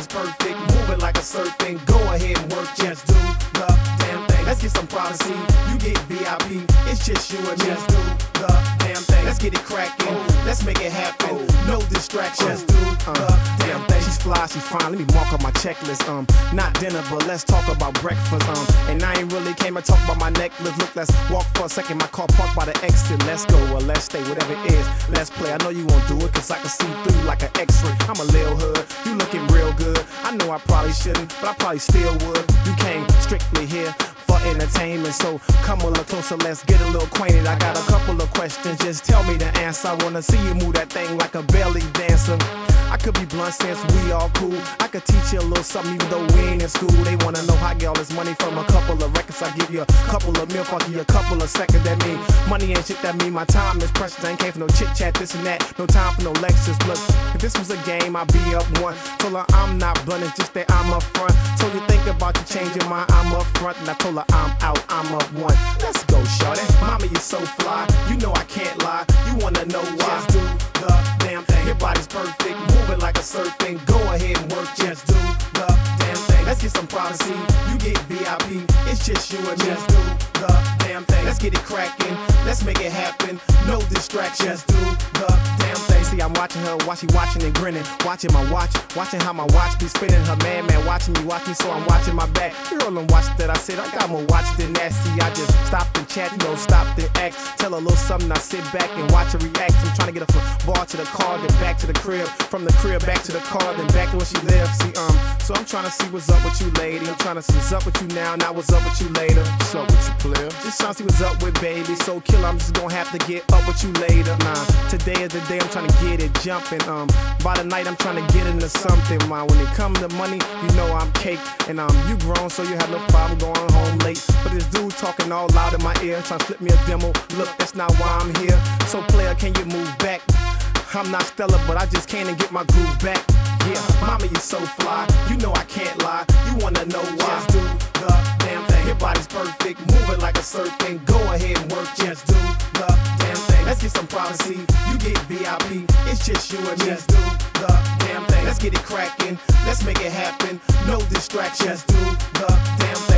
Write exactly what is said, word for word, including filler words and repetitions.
body's perfect, moving like a serpent. Go ahead and work, just do the damn thing. Let's get some privacy, you get V I P. It's just you and me. Just do the damn thing. Let's get it cracking, let's make it happen. No distractions, do the damn thing. She's fly, she's fine. Let me mark on my checklist. Um, not dinner, but let's talk about breakfast. Um, and I ain't really came to talk about my necklace. Look, let's walk for a second. My car parked by the exit. Let's go or let's stay, whatever it is. Let's play. I know you won't do it, cause I can see through like an X-ray. I'm a little hood, you looking real good. I know I probably shouldn't, but I probably still would. You came strictly here for entertainment, so come a little closer, let's get a little acquainted. I got a couple of questions, just tell me the answer. I wanna see you move that thing like a belly dancer. I could be blunt since we all cool. I could teach you a little something even though we ain't in school. They wanna know how I get all this money from a couple of records. I give you a couple of mil, I'll give you a couple of seconds. That mean money ain't shit, that mean my time is precious. I ain't came for no chit chat, this and that. No time for no lectures. Look, if this was a game, I'd be up one. Told her I'm not blunt, it's just that I'm up front. Told you think about you change your mind, I'm up front. And I told her I'm out, I'm up one. Let's go, shorty. Mama, you so fly, you know I can't lie. You wanna know why? Just do the damn thing. Your body's perfect, moving like a serpent. Go ahead and work, just do the damn thing. Let's get some privacy, you get V I P. It's just you and me. Just do the damn thing. Let's get it cracking, let's make it happen. No distractions, do the damn thing. See, I'm watching her while she watching and grinning. Watching my watch, watching how my watch be spinning. Her man, man, watching me, watch me, so I'm watching my back. Girl, I'm watching that I said, I got more watch than that. See, I just stopped and chat, you know, stopped and act. Tell her a little something, I sit back and watch her react. I'm trying to get her from bar to the car, then back to the crib. From the crib back to the car, then back to where she lives. See, um, so I'm trying to see what's up with you, lady. I'm trying to see what's up with you now, not what's up with you later. What's up with you, player? Just trying to see what's up with baby. So kill, I'm just gonna have to get up with you later. Nah, today is the day I'm trying to get it jumping. Um, by the night I'm trying to get into something. Man, when it comes to money, you know I'm cake. And um, you grown, so you have no problem going home late. But this dude talking all loud in my ear, trying to flip me a demo. Look, that's not why I'm here. So player, can you move back? I'm not stellar, but I just can't get my groove back. Yeah, mama, you so fly, you know I can't lie. You wanna know why? Just do the damn thing. Your body's perfect, moving like a serpent. Go ahead and work, just do the damn thing. Let's get some privacy, you get V I P. It's just you and me. Just do the damn thing. Let's get it cracking, let's make it happen. No distractions, do the damn thing.